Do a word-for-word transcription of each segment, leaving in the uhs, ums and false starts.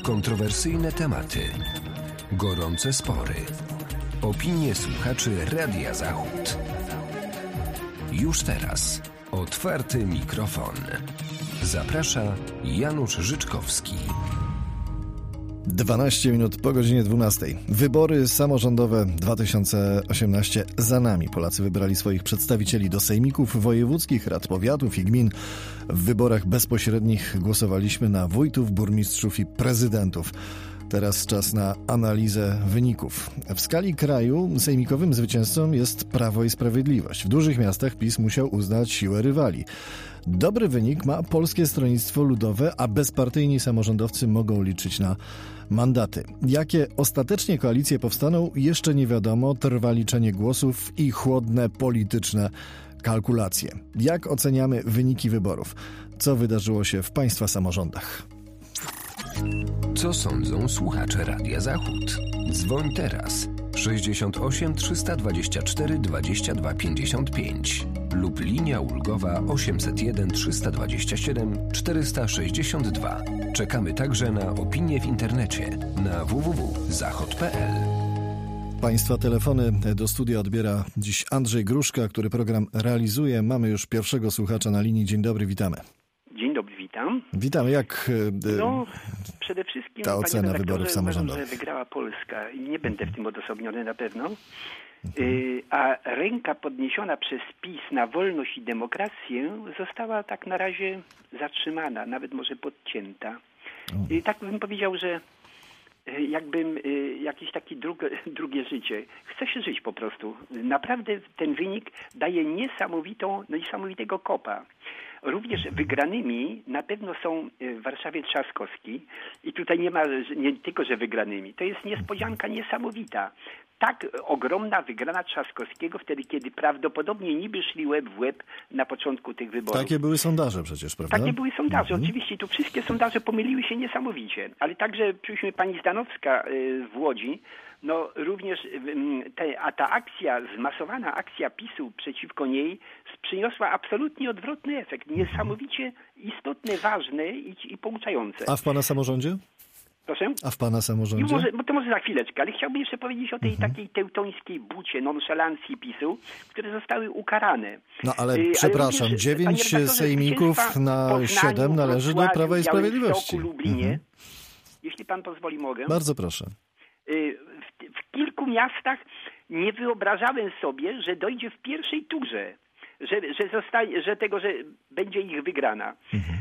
Kontrowersyjne tematy, gorące spory, opinie słuchaczy Radia Zachód. Już teraz otwarty mikrofon. Zaprasza Janusz Życzkowski. dwanaście minut po godzinie dwunastej. Wybory samorządowe dwa tysiące osiemnaście za nami. Polacy wybrali swoich przedstawicieli do sejmików wojewódzkich, rad powiatów i gmin. W wyborach bezpośrednich głosowaliśmy na wójtów, burmistrzów i prezydentów. Teraz czas na analizę wyników. W skali kraju sejmikowym zwycięzcą jest Prawo i Sprawiedliwość. W dużych miastach PiS musiał uznać siłę rywali. Dobry wynik ma Polskie Stronnictwo Ludowe, a bezpartyjni samorządowcy mogą liczyć na mandaty. Jakie ostatecznie koalicje powstaną, jeszcze nie wiadomo. Trwa liczenie głosów i chłodne polityczne kalkulacje. Jak oceniamy wyniki wyborów? Co wydarzyło się w państwa samorządach? Co sądzą słuchacze Radia Zachód? Dzwoń teraz sześćdziesiąt osiem trzysta dwadzieścia cztery dwadzieścia dwa pięćdziesiąt pięć lub linia ulgowa osiemset jeden trzysta dwadzieścia siedem czterysta sześćdziesiąt dwa. Czekamy także na opinie w internecie na w w w kropka zachod kropka p l. Państwa telefony do studia odbiera dziś Andrzej Gruszka, który program realizuje. Mamy już pierwszego słuchacza na linii. Dzień dobry, witamy. Dzień dobry, witam. Witamy. Jak no, przede wszystkim, ta ocena wyborów samorządowych? Uważam, że wygrała Polska i nie będę w tym odosobniony na pewno. Mhm. A ręka podniesiona przez PiS na wolność i demokrację została tak na razie zatrzymana, nawet może podcięta. I tak bym powiedział, że jakbym jakieś takie drugie, drugie życie. Chce się żyć po prostu. Naprawdę ten wynik daje niesamowitą, no niesamowitego kopa. Również wygranymi na pewno są w Warszawie Trzaskowski i tutaj nie ma nie tylko, że wygranymi. To jest niespodzianka niesamowita. Tak ogromna wygrana Trzaskowskiego wtedy, kiedy prawdopodobnie niby szli łeb w łeb na początku tych wyborów. Takie były sondaże przecież, prawda? Takie były sondaże. Mhm. Oczywiście tu wszystkie sondaże pomyliły się niesamowicie. Ale także przyszły pani Zdanowska w Łodzi. No również te, a ta akcja, zmasowana akcja PiSu przeciwko niej przyniosła absolutnie odwrotny efekt. Niesamowicie istotny, ważny i, i pouczający. A w pana samorządzie? Proszę? A w pana samorządzie? I może, bo to może za chwileczkę, ale chciałbym jeszcze powiedzieć o tej mhm. takiej teutońskiej bucie, nonszalancji PiSu, które zostały ukarane. No ale y, przepraszam, również, dziewięć sejmików na Poznaniu, siedem należy do Prawa i Sprawiedliwości. W Lublinie. Mhm. Jeśli pan pozwoli, mogę. Bardzo proszę. Y, w, w kilku miastach nie wyobrażałem sobie, że dojdzie w pierwszej turze. Że, że, zostaje, że tego, że będzie ich wygrana. Mhm.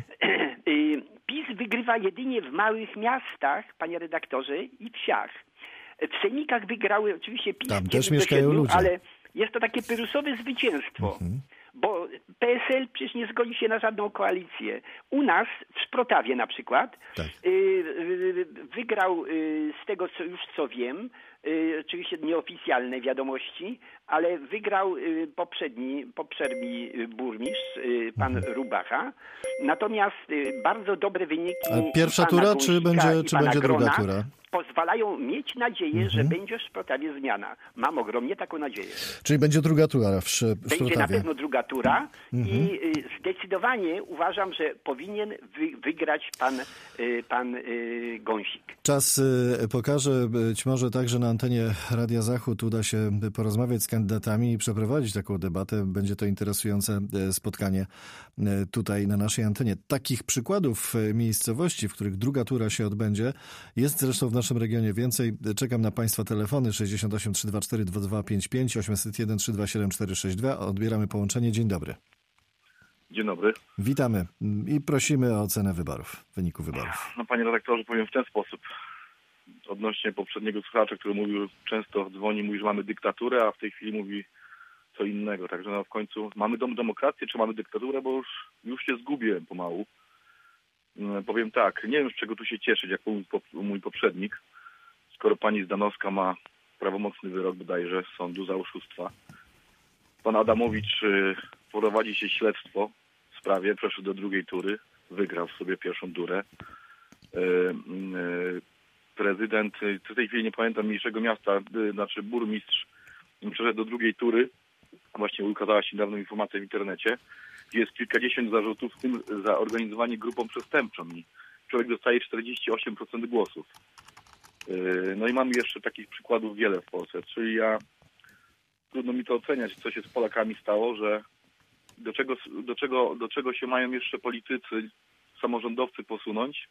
PiS wygrywa jedynie w małych miastach, panie redaktorze, i wsiach. W sejmikach wygrały oczywiście PiS. Tam też mieszkają siedmiu, ludzie. Ale jest to takie pyrrusowe zwycięstwo. Mhm. Bo P S L przecież nie zgodzi się na żadną koalicję. U nas, w Szprotawie na przykład, tak. y, wygrał y, z tego, co już co wiem, y, oczywiście nieoficjalne wiadomości, ale wygrał y, poprzedni, poprzedni burmistrz, y, pan mhm. Rubacha. Natomiast y, bardzo dobre wyniki. A pierwsza tura, czy będzie, czy będzie druga tura? Pozwalają mieć nadzieję, mhm. że będzie w Szprotawie zmiana. Mam ogromnie taką nadzieję. Czyli będzie druga tura w, w Szprotawie. Będzie na pewno druga tura mhm. i y, zdecydowanie uważam, że powinien wy, wygrać pan, y, pan y, Gąsik. Czas y, pokaże, być może także na antenie Radia Zachód uda się porozmawiać z kandydatami i przeprowadzić taką debatę. Będzie to interesujące spotkanie y, tutaj na naszej antenie. Takich przykładów miejscowości, w których druga tura się odbędzie, jest zresztą w naszym regionie więcej. Czekam na państwa telefony sześćdziesiąt osiem trzysta dwadzieścia cztery dwadzieścia dwa pięćdziesiąt pięć, osiemset jeden trzysta dwadzieścia siedem czterysta sześćdziesiąt dwa. Odbieramy połączenie. Dzień dobry. Dzień dobry. Witamy i prosimy o ocenę wyborów, wyniku wyborów. No, panie redaktorze, powiem w ten sposób. Odnośnie poprzedniego słuchacza, który mówił, często dzwoni, mówi, że mamy dyktaturę, a w tej chwili mówi co innego. Także no w końcu mamy dom demokrację, czy mamy dyktaturę, bo już, już się zgubiłem pomału. Powiem tak, nie wiem, z czego tu się cieszyć, jak mówił mój poprzednik, skoro pani Zdanowska ma prawomocny wyrok, bodajże, z sądu za oszustwa. Pan Adamowicz prowadzi się śledztwo w sprawie, przeszedł do drugiej tury, wygrał sobie pierwszą turę. Prezydent, w tej chwili nie pamiętam mniejszego miasta, znaczy burmistrz, przeszedł do drugiej tury. Właśnie ukazała się niedawno informacja w internecie, gdzie jest kilkadziesiąt zarzutów, w tym za organizowanie grupą przestępczą. I człowiek dostaje czterdzieści osiem procent głosów. No i mamy jeszcze takich przykładów wiele w Polsce, czyli ja trudno mi to oceniać, co się z Polakami stało, że do czego, do czego, do czego się mają jeszcze politycy, samorządowcy posunąć,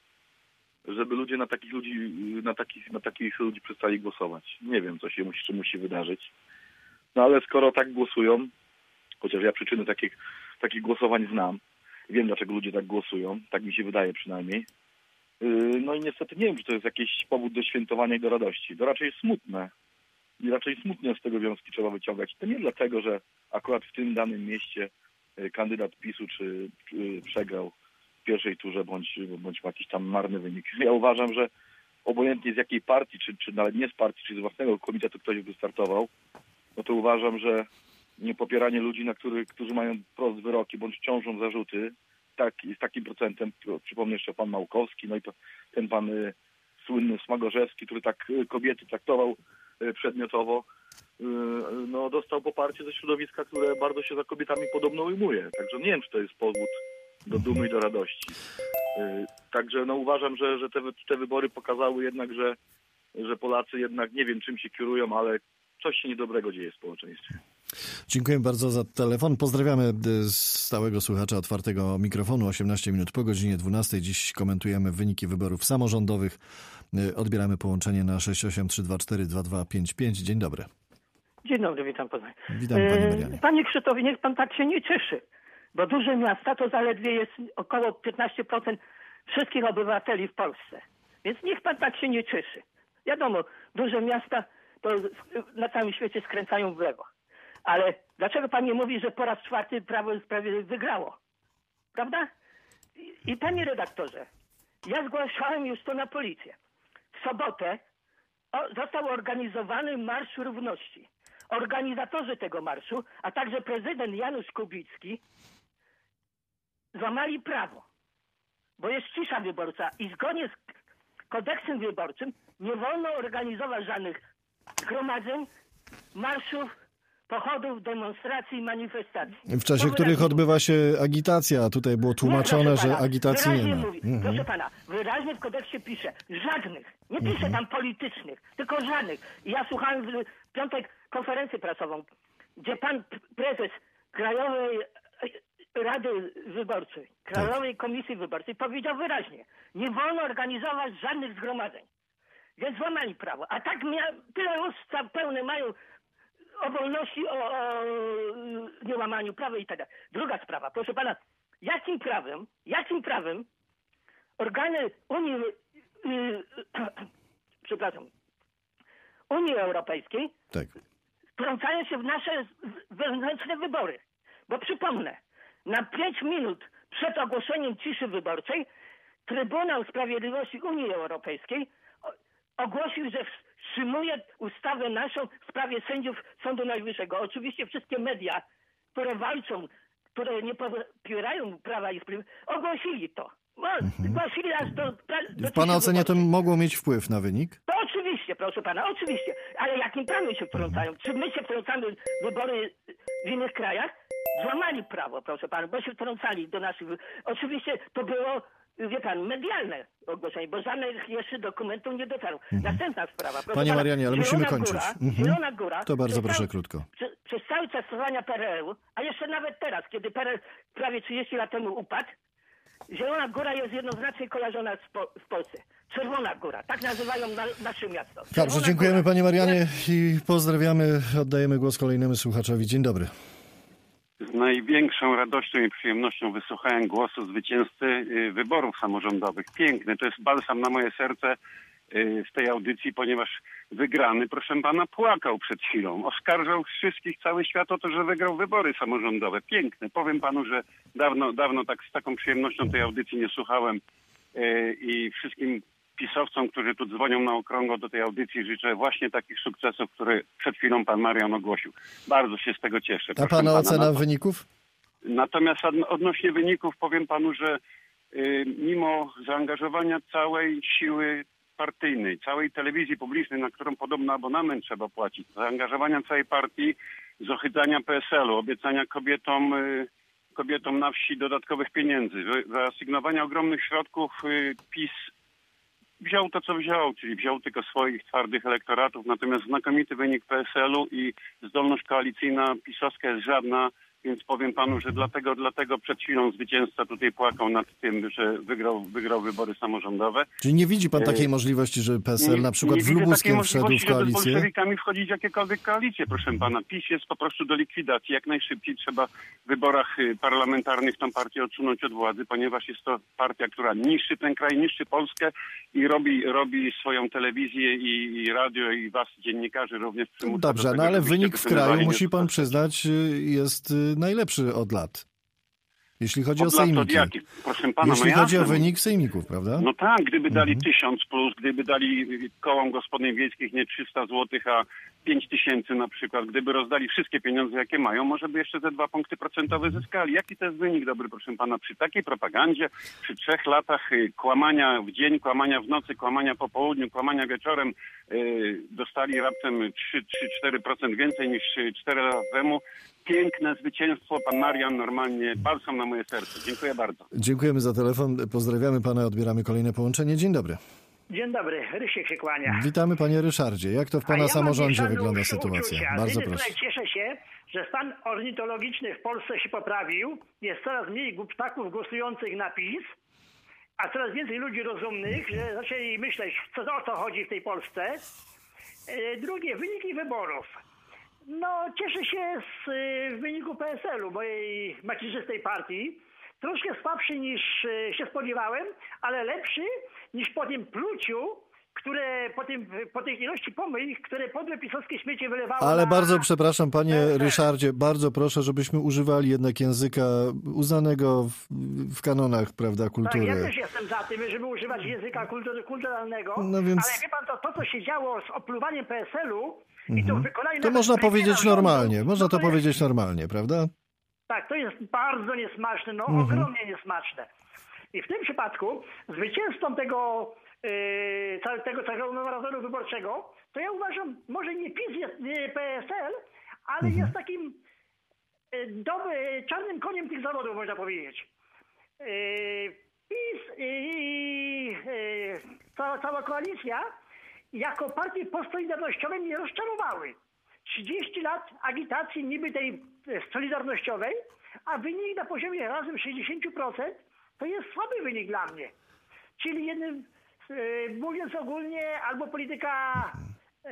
żeby ludzie na takich ludzi, na takich, na takich ludzi przestali głosować. Nie wiem, co się musi, czy musi wydarzyć. No ale skoro tak głosują, chociaż ja przyczyny takich, takich głosowań znam, wiem, dlaczego ludzie tak głosują, tak mi się wydaje przynajmniej. No i niestety nie wiem, czy to jest jakiś powód do świętowania i do radości. To raczej jest smutne. I raczej smutnie z tego wnioski trzeba wyciągać. To nie dlatego, że akurat w tym danym mieście kandydat PiSu czy, czy przegrał w pierwszej turze, bądź, bądź ma jakiś tam marny wynik. Ja uważam, że obojętnie z jakiej partii, czy, czy nawet nie z partii, czy z własnego komitetu ktoś by startował, no to uważam, że nie popieranie ludzi, na których, którzy mają wprost wyroki, bądź ciążą zarzuty, tak, z takim procentem, przypomnę jeszcze pan Małkowski, no i to ten pan y, słynny Smagorzewski, który tak y, kobiety traktował y, przedmiotowo, y, no dostał poparcie ze środowiska, które bardzo się za kobietami podobno ujmuje. Także nie wiem, czy to jest powód do dumy i do radości. Y, także no uważam, że, że te, te wybory pokazały jednak, że, że Polacy jednak nie wiem, czym się kierują, ale coś się niedobrego dzieje w społeczeństwie. Dziękuję bardzo za telefon. Pozdrawiamy stałego słuchacza Otwartego Mikrofonu. osiemnaście minut po godzinie dwunastej. Dziś komentujemy wyniki wyborów samorządowych. Odbieramy połączenie na sześć osiem trzy dwa cztery dwa dwa pięć pięć. Dzień dobry. Dzień dobry, witam pana. Witam pani Marianie. Panie Krzysztofie, niech pan tak się nie cieszy, bo duże miasta to zaledwie jest około piętnaście procent wszystkich obywateli w Polsce. Więc niech pan tak się nie cieszy. Wiadomo, duże miasta to na całym świecie skręcają w lewo. Ale dlaczego pan nie mówi, że po raz czwarty Prawo i Sprawiedliwość wygrało? Prawda? I, i panie redaktorze, ja zgłaszałem już to na policję. W sobotę o, został organizowany Marsz Równości. Organizatorzy tego marszu, a także prezydent Janusz Kubicki złamali prawo, bo jest cisza wyborcza i zgodnie z kodeksem wyborczym nie wolno organizować żadnych zgromadzeń, marszów, pochodów, demonstracji i manifestacji. W czasie których odbywa się agitacja. Tutaj było tłumaczone, nie, że pana, agitacji nie ma. Mówi, mhm. Proszę pana, wyraźnie w kodeksie pisze żadnych, nie pisze mhm. tam politycznych, tylko żadnych. I ja słuchałem w piątek konferencję prasową, gdzie pan prezes Krajowej Rady Wyborczej, Krajowej tak. Komisji Wyborczej powiedział wyraźnie, nie wolno organizować żadnych zgromadzeń. Więc złamali prawo. A tak mia- tyle usta pełne mają o wolności, o, o niełamaniu prawa i tak dalej. Druga sprawa, proszę pana, jakim prawem, jakim prawem organy Unii, yy, przepraszam, Unii Europejskiej tak. wtrącają się w nasze wewnętrzne wybory? Bo przypomnę, na pięć minut przed ogłoszeniem ciszy wyborczej Trybunał Sprawiedliwości Unii Europejskiej ogłosił, że wstrzymuje ustawę naszą w sprawie sędziów Sądu Najwyższego. Oczywiście wszystkie media, które walczą, które nie popierają Prawa i Sprawiedliwości, ogłosili to. Mhm. Ogłosili aż do, do w pana ocenie to mogło mieć wpływ na wynik? To oczywiście, proszę pana, oczywiście. Ale jakim prawem się wtrącają? Mhm. Czy my się wtrącamy w wybory w innych krajach? Złamali prawo, proszę pana, bo się wtrącali do naszych... Oczywiście to było, wie pan, medialne ogłoszenie, bo żadnych jeszcze dokumentów nie dotarło. Mhm. Następna sprawa. Proszę Panie pana, Marianie, ale musimy kończyć. Góra, mhm. Zielona Góra... To bardzo proszę cały, krótko. Przez, przez cały czas trwania P R L-u, a jeszcze nawet teraz, kiedy P R L prawie trzydzieści lat temu upadł, Zielona Góra jest jednoznacznie kojarzona w, po, w Polsce. Czerwona Góra, tak nazywają na, nasze miasto. Czerwona Dobrze, dziękujemy Góra. Panie Marianie i pozdrawiamy. Oddajemy głos kolejnemu słuchaczowi. Dzień dobry. Z największą radością i przyjemnością wysłuchałem głosu zwycięzcy wyborów samorządowych. Piękny, to jest balsam na moje serce w tej audycji, ponieważ wygrany, proszę pana, płakał przed chwilą. Oskarżał wszystkich, cały świat o to, że wygrał wybory samorządowe. Piękne. Powiem panu, że dawno, dawno tak z taką przyjemnością tej audycji nie słuchałem i wszystkim pisowcom, którzy tu dzwonią na okrągło do tej audycji, życzę właśnie takich sukcesów, które przed chwilą pan Marian ogłosił. Bardzo się z tego cieszę. A pana ocena na wyników? Natomiast odnośnie wyników powiem panu, że y, mimo zaangażowania całej siły partyjnej, całej telewizji publicznej, na którą podobno abonament trzeba płacić, zaangażowania całej partii, zohydzania P S L u, obiecania kobietom y, kobietom na wsi dodatkowych pieniędzy. Wyasygnowania ogromnych środków PiS wziął to, co wziął, czyli wziął tylko swoich twardych elektoratów, natomiast znakomity wynik P S L-u i zdolność koalicyjna pisowska jest żadna, więc powiem panu, że dlatego, dlatego przed chwilą zwycięzca tutaj płakał nad tym, że wygrał, wygrał wybory samorządowe. Czyli nie widzi pan takiej możliwości, że P S L nie, na przykład nie w Lubuskiem wszedł w koalicję? Żeby z koalicję? bolszewikami wchodzić w jakiekolwiek koalicje, proszę pana. PiS jest po prostu do likwidacji. Jak najszybciej trzeba w wyborach parlamentarnych tą partię odsunąć od władzy, ponieważ jest to partia, która niszczy ten kraj, niszczy Polskę i robi, robi swoją telewizję i, i radio i was, dziennikarzy, również przymusza. Dobrze, do tego, no ale żebyście wynik w kraju, wykonywali musi pan niesukcesy. przyznać, jest najlepszy od lat. Jeśli chodzi Od o lat od sejmiki. jakich? Proszę pana, Jeśli no chodzi o jasne. wynik sejmików, prawda? No tak, gdyby dali Mhm. tysiąc plus, gdyby dali kołom gospodyń wiejskich nie trzysta złotych, a pięć tysięcy na przykład, gdyby rozdali wszystkie pieniądze, jakie mają, może by jeszcze te dwa punkty procentowe zyskali. Jaki to jest wynik dobry, proszę pana, przy takiej propagandzie, przy trzech latach y, kłamania w dzień, kłamania w nocy, kłamania po południu, kłamania wieczorem, y, dostali raptem trzy do czterech procent więcej niż cztery lata temu. Piękne zwycięstwo, pan Marian, normalnie balsam na moje serce. Dziękuję bardzo. Dziękujemy za telefon, pozdrawiamy pana, odbieramy kolejne połączenie. Dzień dobry. Dzień dobry, Rysiek się kłania. Witamy panie Ryszardzie. Jak to w A pana ja mam samorządzie mieszane wygląda uczu- sytuacja? uczucia. Bardzo Z jednej proszę. strony cieszę się, że stan ornitologiczny w Polsce się poprawił. Jest coraz mniej ptaków głosujących na PiS, a coraz więcej ludzi rozumnych, że zaczęli myśleć, co, o co chodzi w tej Polsce. E, Drugie, wyniki wyborów. No, cieszę się z y, wyniku P S L-u, mojej macierzystej partii. Troszkę słabszy niż y, się spodziewałem, ale lepszy niż po tym pluciu, które po, tym, po tej ilości pomyłek, które podłe pisowskie śmiecie wylewało Ale na... bardzo przepraszam, panie P S L. Ryszardzie, bardzo proszę, żebyśmy używali jednak języka uznanego w, w kanonach, prawda, Tak, kultury. ja też jestem za tym, żeby używać języka kultur, kulturalnego, No więc- ale wie pan, to, to co się działo z opluwaniem P S L-u i to w wykonaniu... To nawet można premiera powiedzieć rządu, normalnie, można no to jest- powiedzieć normalnie, prawda? Tak, to jest bardzo niesmaczne, no Mhm. ogromnie niesmaczne. I w tym przypadku zwycięzcą tego, yy, całe- tego całego marathonu wyborczego, to ja uważam, może nie PiS jest nie P S L, ale Mhm. jest takim yy, doby, czarnym koniem tych zawodów, można powiedzieć. Yy, PiS i yy, cała, cała koalicja jako partie postsolidarnościowe mnie rozczarowały. trzydzieści lat agitacji niby tej e, solidarnościowej, a wynik na poziomie razem sześćdziesiąt procent to jest słaby wynik dla mnie. Czyli jednym, e, mówiąc ogólnie, albo polityka e,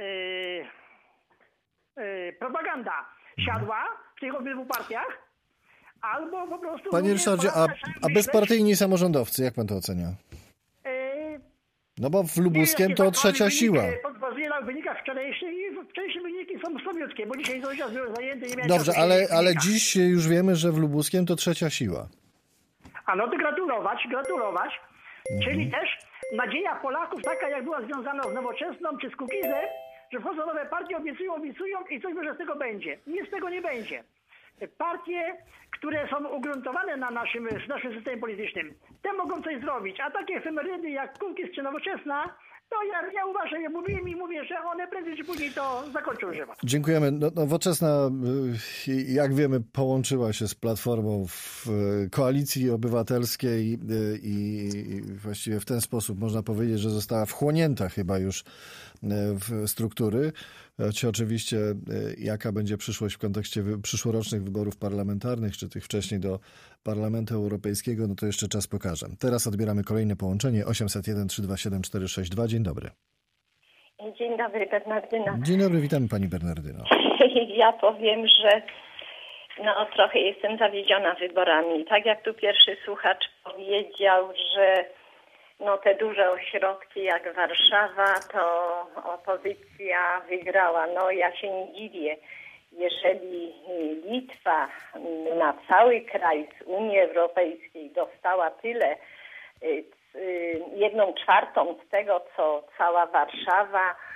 e, propaganda siadła w tych obydwu partiach, albo po prostu... Panie ludzie Ryszardzie, a, zaczęli a myśleć, bezpartyjni samorządowcy, jak pan to ocenia? e, No bo w nie wiem, Lubuskiem jakie to zakłady trzecia wyniki, siła. e, Bazuję na wynikach wczorajszych i wczorajsze wyniki są słabiutkie, bo dzisiaj Zozia był zajęty, nie miałem Dobrze, czasu się ale, wynikać. ale dziś już wiemy, że w Lubuskiem to trzecia siła. A no to gratulować, gratulować. Mhm. Czyli też nadzieja Polaków taka, jak była związana z Nowoczesną czy z Kukizem, że wchodzą nowe partie, obiecują, obiecują i coś może z tego będzie. Nic z tego nie będzie. Partie, które są ugruntowane na naszym, w naszym systemie politycznym, te mogą coś zrobić, a takie efemerydy jak Kukiz czy Nowoczesna, to ja, ja uważam, ja mówiłem i mówię, że one prędzej czy później to zakończą żywot. Dziękujemy. No, Nowoczesna, y, jak wiemy, połączyła się z Platformą w y, Koalicji Obywatelskiej y, i właściwie w ten sposób można powiedzieć, że została wchłonięta chyba już y, w struktury. Czy oczywiście y, jaka będzie przyszłość w kontekście wy, przyszłorocznych wyborów parlamentarnych, czy tych wcześniej do Parlamentu Europejskiego, no to jeszcze czas pokaże. Teraz odbieramy kolejne połączenie osiemset jeden trzy dwa siedem cztery sześć dwa. Dzień dobry. Dzień dobry, Bernardyna. Dzień dobry, witamy pani Bernardyno. Ja powiem, że no trochę jestem zawiedziona wyborami. Tak jak tu pierwszy słuchacz powiedział, że no te duże ośrodki jak Warszawa, to opozycja wygrała. No ja się nie dziwię. Jeżeli Litwa na cały kraj z Unii Europejskiej dostała tyle, jedną czwartą z tego, co cała Warszawa,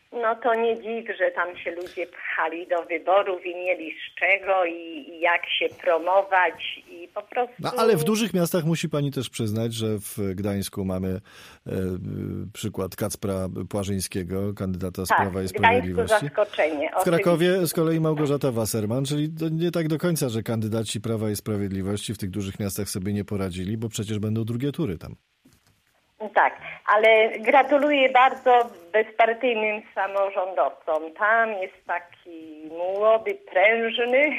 no to nie dziw, że tam się ludzie pchali do wyborów i mieli z czego i, i jak się promować i po prostu... No ale w dużych miastach musi pani też przyznać, że w Gdańsku mamy e, przykład Kacpra Płażyńskiego, kandydata z tak, Prawa i w Gdańsku Sprawiedliwości. zaskoczenie. W Krakowie z kolei Małgorzata Wasserman, czyli to nie tak do końca, że kandydaci Prawa i Sprawiedliwości w tych dużych miastach sobie nie poradzili, bo przecież będą drugie tury tam. Tak, ale gratuluję bardzo bezpartyjnym samorządowcom. Tam jest taki młody, prężny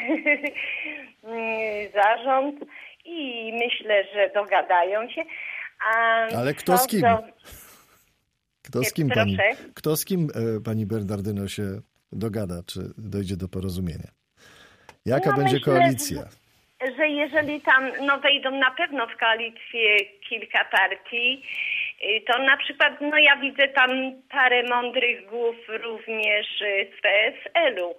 zarząd i myślę, że dogadają się. A ale kto z kim? Do... Kto z kim pani, kto z kim pani Bernardyno się dogada, czy dojdzie do porozumienia? Jaka no będzie myślę, koalicja? Że, że jeżeli tam no wejdą na pewno w koalicję kilka partii, to na przykład, no ja widzę tam parę mądrych głów również z P S L-u.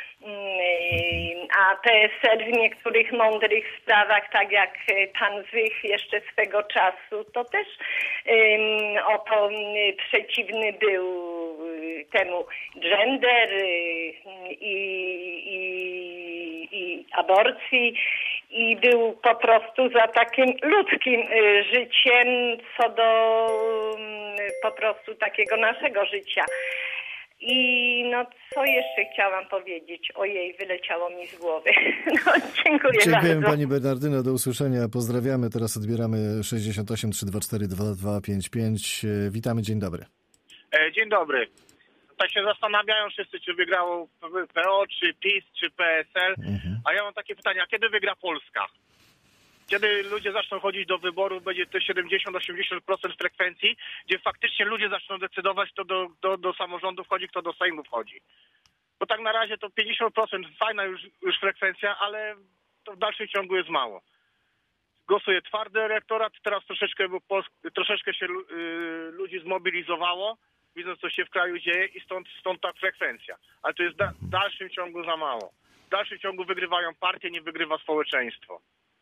A P S L w niektórych mądrych sprawach, tak jak pan Zych jeszcze swego czasu, to też um, oto przeciwny był temu gender i, i, i aborcji i był po prostu za takim ludzkim życiem co do po prostu takiego naszego życia. I no co jeszcze chciałam powiedzieć? Ojej, wyleciało mi z głowy. No, dziękuję Dziękujemy bardzo. pani Bernardyno, do usłyszenia. Pozdrawiamy. Teraz odbieramy sześćdziesiąt osiem trzysta dwadzieścia cztery dwadzieścia dwa pięćdziesiąt pięć. Witamy, dzień dobry. Dzień dobry. Tak się zastanawiają wszyscy, czy wygrało P O, czy PiS, czy P S L. Mhm. A ja mam takie pytanie, a kiedy wygra Polska? Kiedy ludzie zaczną chodzić do wyborów, będzie to siedemdziesiąt do osiemdziesięciu procent frekwencji, gdzie faktycznie ludzie zaczną decydować, kto do, do, do samorządu wchodzi, kto do Sejmu wchodzi. Bo tak na razie to pięćdziesiąt procent fajna już, już frekwencja, ale to w dalszym ciągu jest mało. Głosuje twardy elektorat, teraz troszeczkę, bo Polsk- troszeczkę się y, ludzi zmobilizowało, widząc co się w kraju dzieje i stąd, stąd ta frekwencja. Ale to jest da- w dalszym ciągu za mało. W dalszym ciągu wygrywają partie, nie wygrywa społeczeństwo.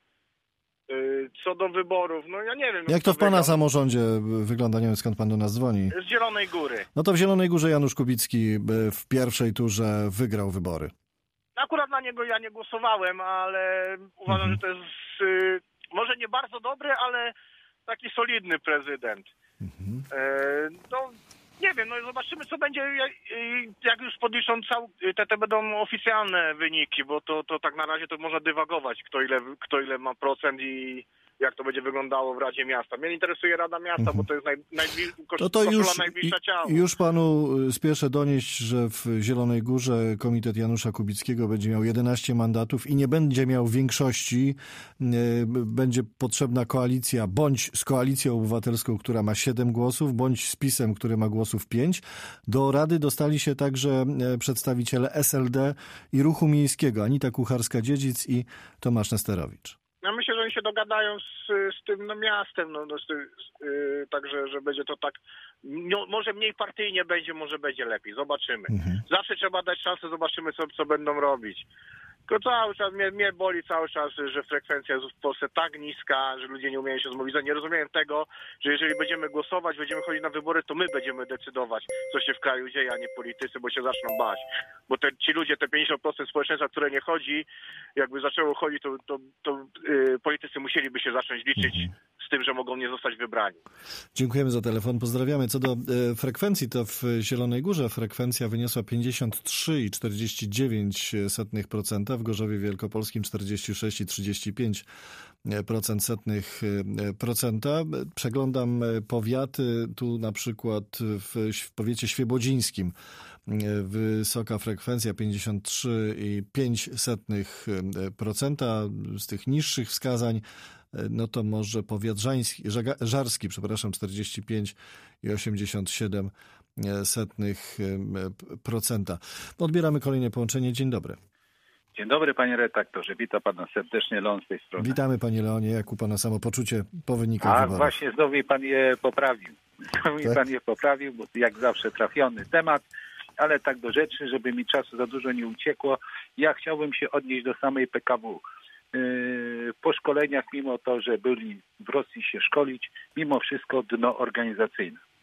Co do wyborów, no ja nie wiem. Jak to w pana samorządzie wygląda? Nie wiem, skąd pan do nas dzwoni. Z Zielonej Góry. No to w Zielonej Górze Janusz Kubicki w pierwszej turze wygrał wybory. Akurat na niego ja nie głosowałem, ale uważam, mhm. że to jest y, może nie bardzo dobry, ale taki solidny prezydent. Mhm. E, no nie wiem, no zobaczymy co będzie, jak, jak już podliczą cał, te, te będą oficjalne wyniki, bo to, to tak na razie to można dywagować, kto ile, kto ile ma procent i jak to będzie wyglądało w Radzie Miasta. Mnie interesuje Rada Miasta, mhm. bo to jest naj, najbliż, kosz, no to już, najbliższa ciało. Już panu spieszę donieść, że w Zielonej Górze Komitet Janusza Kubickiego będzie miał jedenaście mandatów i nie będzie miał większości. Będzie potrzebna koalicja, bądź z Koalicją Obywatelską, która ma siedem głosów, bądź z PiS-em, który ma głosów pięć. Do Rady dostali się także przedstawiciele S L D i Ruchu Miejskiego, Anita Kucharska-Dziedzic i Tomasz Nesterowicz. Ja myślę, że oni się dogadają z, z tym no, miastem, no, no, z, z, yy, także, że będzie to tak, no, może mniej partyjnie będzie, może będzie lepiej, zobaczymy. Mhm. Zawsze trzeba dać szansę, zobaczymy, co, co będą robić. Tylko cały czas, mnie, mnie boli cały czas, że frekwencja jest w Polsce tak niska, że ludzie nie umieją się zmobilizować. Nie rozumiem tego, że jeżeli będziemy głosować, będziemy chodzić na wybory, to my będziemy decydować, co się w kraju dzieje, a nie politycy, bo się zaczną bać. Bo te, ci ludzie, te pięćdziesiąt procent społeczeństwa, które nie chodzi, jakby zaczęło chodzić, to, to, to yy, politycy musieliby się zacząć liczyć mhm. z tym, że mogą nie zostać wybrani. Dziękujemy za telefon, pozdrawiamy. Co do e, frekwencji, to w Zielonej Górze frekwencja wyniosła pięćdziesiąt trzy przecinek czterdzieści dziewięć procent, w Gorzowie Wielkopolskim czterdzieści sześć przecinek trzydzieści pięć procent. Przeglądam powiaty, tu na przykład w, w powiecie świebodzińskim wysoka frekwencja pięćdziesiąt trzy przecinek pięć procent. Z tych niższych wskazań no to może powiat żański, żarski, przepraszam, czterdzieści pięć przecinek osiemdziesiąt siedem procent. Odbieramy kolejne połączenie. Dzień dobry. Dzień dobry, panie redaktorze. Witam pana serdecznie, Leon z tej strony. Witamy, panie Leonie. Jak u pana samopoczucie po wynikach A wyborów? właśnie, znowu mi pan je poprawił. Znowu mi tak? pan je poprawił, bo jak zawsze trafiony temat, ale tak do rzeczy, żeby mi czasu za dużo nie uciekło. Ja chciałbym się odnieść do samej P K W. Po szkoleniach, mimo to, że byli w Rosji się szkolić, mimo wszystko dno organizacyjne.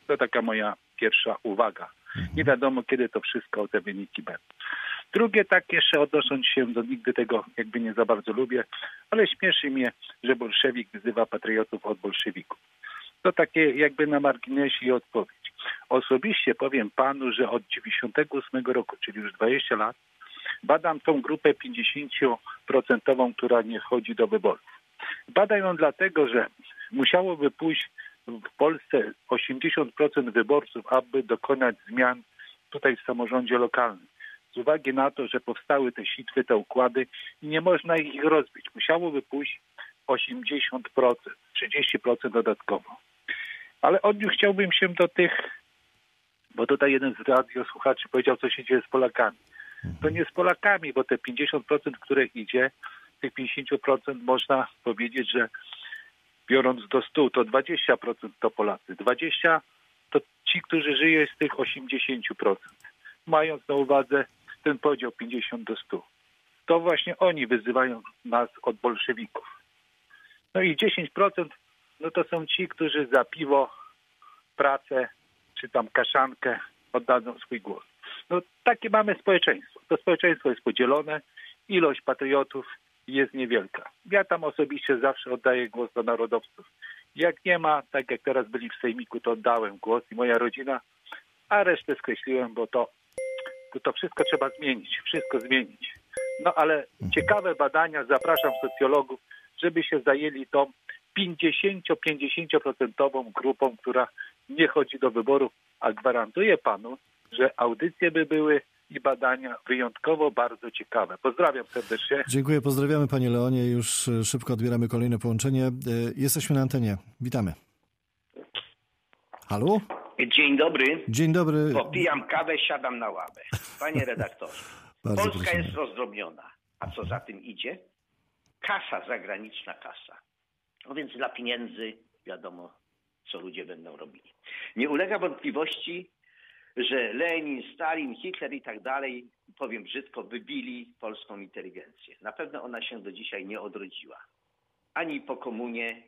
To taka moja pierwsza uwaga. Nie wiadomo, kiedy to wszystko, te wyniki będą. Drugie tak jeszcze odnosząc się do, nigdy tego jakby nie za bardzo lubię, ale śmieszy mnie, że bolszewik wzywa patriotów od bolszewików. To takie jakby na marginesie odpowiedź. Osobiście powiem panu, że od dziewięćdziesiątego ósmego roku, czyli już dwadzieścia lat, badam tą grupę pięćdziesięcioprocentową, która nie chodzi do wyborów. Badam ją dlatego, że musiałoby pójść w Polsce osiemdziesiąt procent wyborców, aby dokonać zmian tutaj w samorządzie lokalnym. Z uwagi na to, że powstały te sitwy, te układy i nie można ich rozbić. Musiałoby pójść osiemdziesiąt procent, trzydzieści procent dodatkowo. Ale odniósł chciałbym się do tych, bo tutaj jeden z radiosłuchaczy powiedział, co się dzieje z Polakami. To nie z Polakami, bo te pięćdziesiąt procent, które idzie, tych pięćdziesiąt procent można powiedzieć, że biorąc do stu, to dwadzieścia procent to Polacy. dwadzieścia procent to ci, którzy żyją z tych osiemdziesiąt procent. Mając na uwadze ten podział pięćdziesiąt do stu. To właśnie oni wyzywają nas od bolszewików. No i dziesięć procent no to są ci, którzy za piwo, pracę czy tam kaszankę oddadzą swój głos. No takie mamy społeczeństwo. To społeczeństwo jest podzielone, ilość patriotów jest niewielka. Ja tam osobiście zawsze oddaję głos do narodowców. Jak nie ma, tak jak teraz byli w sejmiku, to oddałem głos i moja rodzina, a resztę skreśliłem, bo to, to, to wszystko trzeba zmienić, wszystko zmienić. No ale ciekawe badania, zapraszam socjologów, żeby się zajęli tą pięćdziesięcio-pięćdziesięcioprocentową grupą, która nie chodzi do wyborów, a gwarantuję panu, że audycje by były i badania wyjątkowo bardzo ciekawe. Pozdrawiam serdecznie. Dziękuję, pozdrawiamy panie Leonie. Już szybko odbieramy kolejne połączenie. Jesteśmy na antenie. Witamy. Halo? Dzień dobry. Dzień dobry. Popijam kawę, siadam na ławę. Panie redaktorze, Polska prosimy. Jest rozdrobniona. A co za tym idzie? Kasa, zagraniczna kasa. No więc dla pieniędzy wiadomo, co ludzie będą robili. Nie ulega wątpliwości, że Lenin, Stalin, Hitler i tak dalej, powiem brzydko, wybili polską inteligencję. Na pewno ona się do dzisiaj nie odrodziła. Ani po komunie,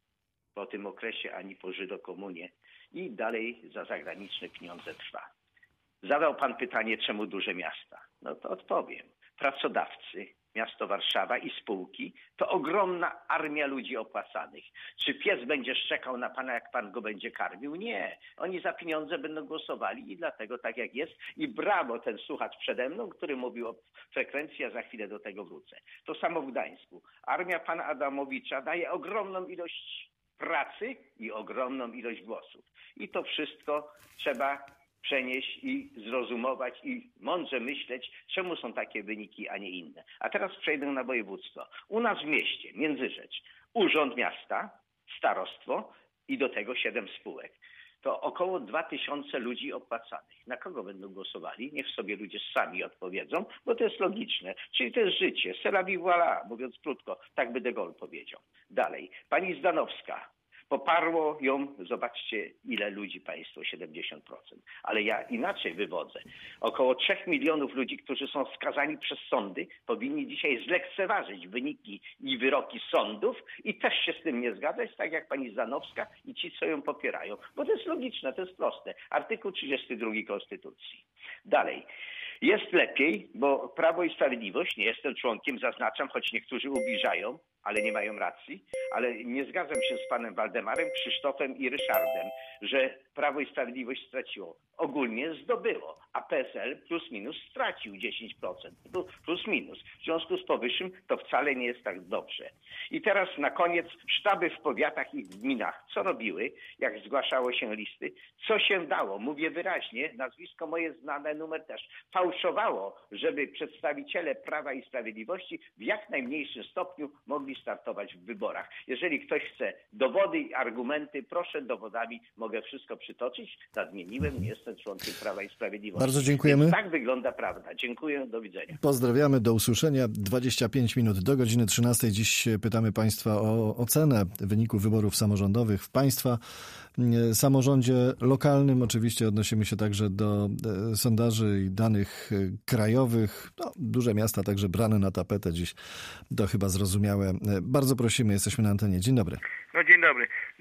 po tym okresie, ani po żydokomunie. I dalej za zagraniczne pieniądze trwa. Zadał pan pytanie, czemu duże miasta? No to odpowiem. Pracodawcy, miasto Warszawa i spółki to ogromna armia ludzi opłacanych. Czy pies będzie szczekał na pana, jak pan go będzie karmił? Nie. Oni za pieniądze będą głosowali i dlatego tak jak jest. I brawo ten słuchacz przede mną, który mówił o frekwencji, a za chwilę do tego wrócę. To samo w Gdańsku. Armia pana Adamowicza daje ogromną ilość pracy i ogromną ilość głosów. I to wszystko trzeba przenieść i zrozumować i mądrze myśleć, czemu są takie wyniki, a nie inne. A teraz przejdę na województwo. U nas w mieście, Międzyrzecz, urząd miasta, starostwo i do tego siedem spółek. To około dwa tysiące ludzi opłacanych. Na kogo będą głosowali? Niech sobie ludzie sami odpowiedzą, bo to jest logiczne. Czyli to jest życie. C'est la vie, voilà, mówiąc krótko. Tak by de Gaulle powiedział. Dalej. Pani Zdanowska. Poparło ją, zobaczcie ile ludzi państwo, siedemdziesiąt procent. Ale ja inaczej wywodzę. Około trzech milionów ludzi, którzy są skazani przez sądy, powinni dzisiaj zlekceważyć wyniki i wyroki sądów i też się z tym nie zgadzać, tak jak pani Zdanowska i ci, co ją popierają. Bo to jest logiczne, to jest proste. Artykuł trzydziesty drugi Konstytucji. Dalej. Jest lepiej, bo Prawo i Sprawiedliwość, nie jestem członkiem, zaznaczam, choć niektórzy ubliżają, ale nie mają racji, ale nie zgadzam się z panem Waldemarem, Krzysztofem i Ryszardem, że Prawo i Sprawiedliwość straciło. Ogólnie zdobyło, a P S L plus minus stracił dziesięć procent, plus minus. W związku z powyższym to wcale nie jest tak dobrze. I teraz na koniec sztaby w powiatach i w gminach. Co robiły, jak zgłaszało się listy? Co się dało? Mówię wyraźnie, nazwisko moje znane, numer też. Fałszowało, żeby przedstawiciele Prawa i Sprawiedliwości w jak najmniejszym stopniu mogli startować w wyborach. Jeżeli ktoś chce dowody i argumenty, proszę dowodami, mogę wszystko przytoczyć. Nadmieniłem, nie jestem członkiem Prawa i Sprawiedliwości. Bardzo dziękujemy. Więc tak wygląda prawda. Dziękuję, do widzenia. Pozdrawiamy, do usłyszenia. dwadzieścia pięć minut do godziny trzynastej. Dziś pytamy Państwa o ocenę wyników wyborów samorządowych w Państwa samorządzie lokalnym. Oczywiście odnosimy się także do sondaży i danych krajowych. No, duże miasta także brane na tapetę dziś. To chyba zrozumiałe. Bardzo prosimy, jesteśmy na antenie. Dzień dobry. No dzień dobry. No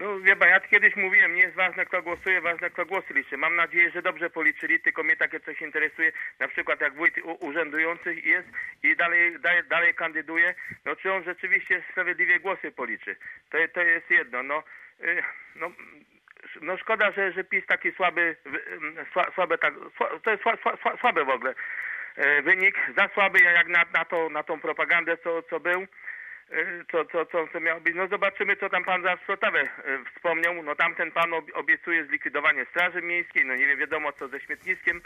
No wie pan, ja kiedyś mówiłem, nie jest ważne kto głosuje, ważne kto głosy liczy. Mam nadzieję, że dobrze policzyli, tylko mnie takie coś interesuje, na przykład jak wójt urzędujący jest i dalej, dalej, dalej kandyduje, no czy on rzeczywiście sprawiedliwie głosy policzy. To, to jest jedno, no, no, no szkoda, że, że PiS taki słaby, słabe, tak, to jest słabe w ogóle wynik, za słaby jak na, na, to, na tą propagandę, co, co był. Co, co, co, co miało być. No zobaczymy, co tam pan za Szprotawę wspomniał. No tamten pan obiecuje zlikwidowanie Straży Miejskiej, no nie wiem, wiadomo co ze śmietniskiem.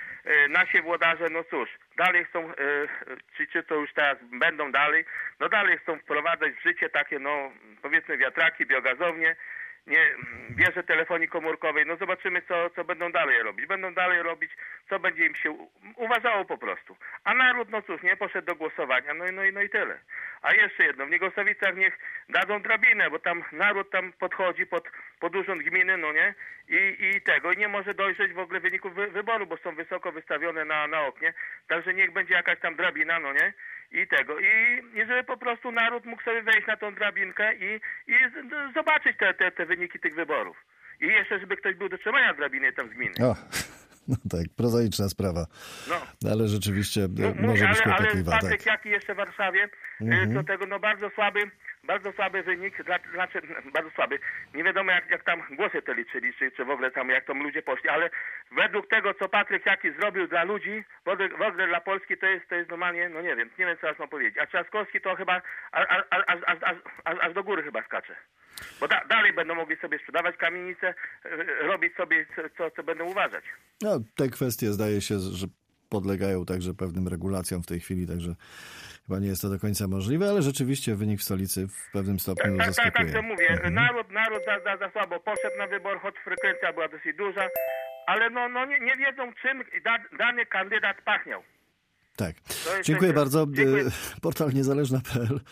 Nasi włodarze, no cóż, dalej chcą, czy, czy to już teraz będą dalej, no dalej chcą wprowadzać w życie takie, no powiedzmy wiatraki, biogazownie, nie, wieże telefonii komórkowej, no zobaczymy, co, co będą dalej robić. Będą dalej robić, co będzie im się u- uważało po prostu. A naród, no cóż, nie poszedł do głosowania, no, no, no i tyle. A jeszcze jedno, w Niegosławicach niech dadzą drabinę, bo tam naród tam podchodzi pod, pod urząd gminy, no nie, i, i tego, i nie może dojrzeć w ogóle wyników wy, wyboru, bo są wysoko wystawione na, na oknie, także niech będzie jakaś tam drabina, no nie, i tego, i, i żeby po prostu naród mógł sobie wejść na tą drabinkę i, i z, zobaczyć te, te, te wyniki tych wyborów. I jeszcze, żeby ktoś był do trzymania drabiny tam z gminy. O, no tak, prozaiczna sprawa. No. Ale rzeczywiście no, może być ale, kłopotliwa. Ale Patryk tak. Jaki jeszcze w Warszawie, mhm. do tego no bardzo słaby, bardzo słaby wynik, znaczy bardzo słaby. Nie wiadomo jak, jak tam głosy te liczyli, czy, czy w ogóle tam jak tam ludzie poszli, ale według tego, co Patryk Jaki zrobił dla ludzi, w ogóle, w ogóle dla Polski, to jest, to jest normalnie, no nie wiem, nie wiem co teraz mam powiedzieć. A Trzaskowski to chyba aż, aż, aż, aż, aż, aż do góry chyba skacze. Bo da, dalej będą mogli sobie sprzedawać kamienice, robić sobie co, co będą uważać. No, te kwestie zdaje się, że podlegają także pewnym regulacjom w tej chwili, także chyba nie jest to do końca możliwe, ale rzeczywiście wynik w stolicy w pewnym stopniu tak, zaskakuje. Tak, tak, to mówię. Mhm. Naród, naród za, za, za słabo poszedł na wybór, choć frekwencja była dosyć duża, ale no, no nie, nie wiedzą czym da, dany kandydat pachniał. Tak. Dziękuję tak, bardzo. Dziękuję. Portal niezależna kropka p l